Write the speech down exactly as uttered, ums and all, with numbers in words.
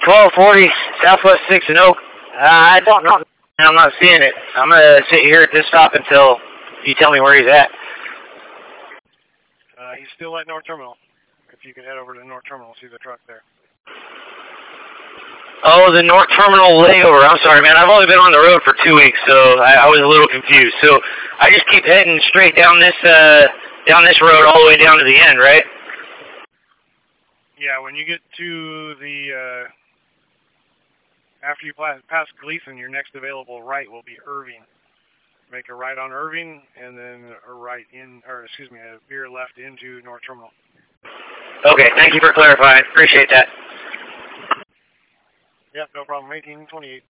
twelve forty, Southwest sixth and Oak. Uh, I don't know. I'm not seeing it. I'm going to sit here at this stop until you tell me where he's at. Uh, he's still at North Terminal. If you can head over to North Terminal, see the truck there. Oh, the North Terminal layover. I'm sorry, man. I've only been on the road for two weeks, so I, I was a little confused. So I just keep heading straight down this uh, down this road all the way down to the end, right? Yeah, when you get to the, uh, after you pass Gleason, your next available right will be Irving. Make a right on Irving, and then a right in, or excuse me, a veer left into North Terminal. Okay, thank you for clarifying. Appreciate that. Yep, no problem. eighteen twenty-eight.